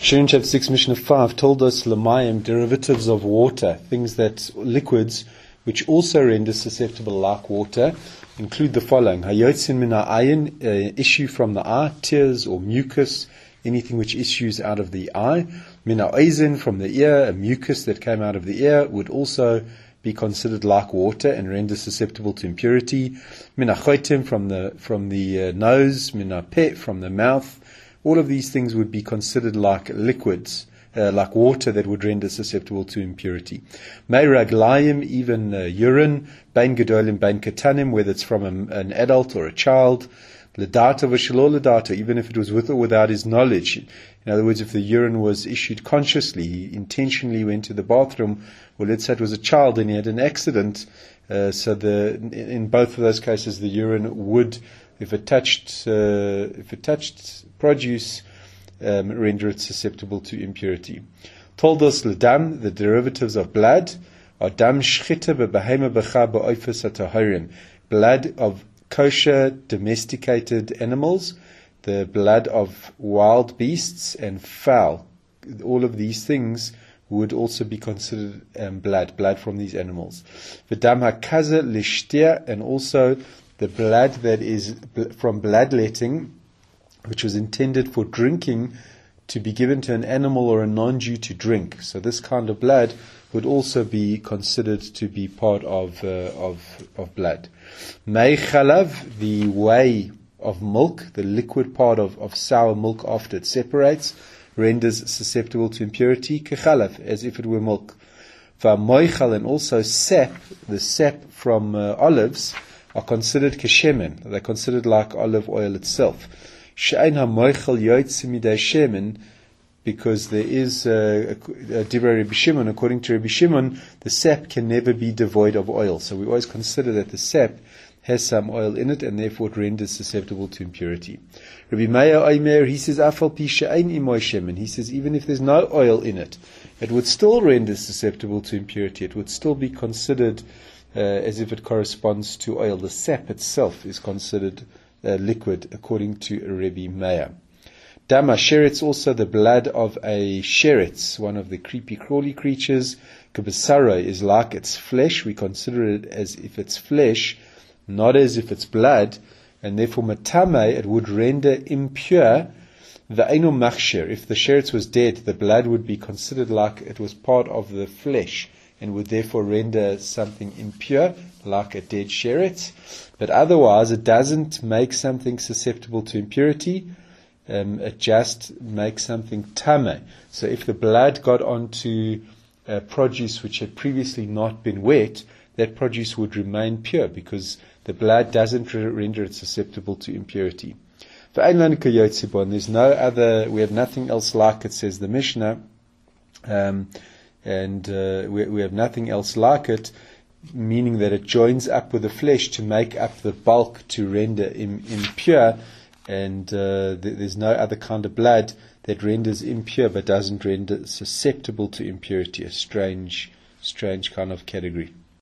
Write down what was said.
Shirin chapter 6, Mishnah 5 told us Lamayim, derivatives of water, things that, liquids, which also render susceptible like water, include the following. Hayotzin min ha'ayin, issue from the eye, tears or mucus, anything which issues out of the eye. Min ha'oizin, from the ear, a mucus that came out of the ear would also be considered like water and render susceptible to impurity. Min ha'chotim, from the nose. Min ha'peh, from the mouth. All of these things would be considered like liquids, like water that would render susceptible to impurity. Mei raglayim, even urine. Bein gedolim, bein katanim, whether it's from an adult or a child. Ledata v'shelo ledata, even if it was with or without his knowledge. In other words, if the urine was issued consciously, he intentionally went to the bathroom, or let's say it was a child and he had an accident, in both of those cases the urine would, if it touched produce, render it susceptible to impurity. Told us ledam, the derivatives of blood, are dam shchita b'behema b'cha b'oifes hatahirim, blood of kosher domesticated animals, the blood of wild beasts and fowl. All of these things would also be considered blood from these animals. V'dam hakaza lishtir, and also the blood that is from bloodletting, which was intended for drinking, to be given to an animal or a non-Jew to drink. So this kind of blood would also be considered to be part of blood. Mei chalav, the whey of milk, the liquid part of sour milk after it separates, renders susceptible to impurity, kechalav, as if it were milk. V'moichal, and also sap, the sap from olives, are considered keshemen. They're considered like olive oil itself. She'ein ha'moichal yotzim midei shemen, because there is Divrei Rabbi Shimon, according to Rabbi Shimon, the sap can never be devoid of oil. So we always consider that the sap has some oil in it, and therefore it renders susceptible to impurity. Rabbi Meir Omer, he says, Afal pi she'ein imoy shemen. He says, even if there's no oil in it, it would still render susceptible to impurity. It would still be considered as if it corresponds to oil. The sap itself is considered liquid, according to Rabbi Meir. Dama sheretz, also the blood of a sheretz, one of the creepy crawly creatures. Kabasara is like its flesh. We consider it as if it's flesh, not as if it's blood, and therefore matame, it would render impure. Ve'enu machsher, if the sheretz was dead, the blood would be considered like it was part of the flesh, and would therefore render something impure, like a dead sheretz. But otherwise, it doesn't make something susceptible to impurity. It just makes something tame. So if the blood got onto produce which had previously not been wet, that produce would remain pure, because the blood doesn't render it susceptible to impurity. There's no other, we have nothing else like it, says the Mishnah, we have nothing else like it, meaning that it joins up with the flesh to make up the bulk to render impure, and there's no other kind of blood that renders impure but doesn't render susceptible to impurity. A strange kind of category.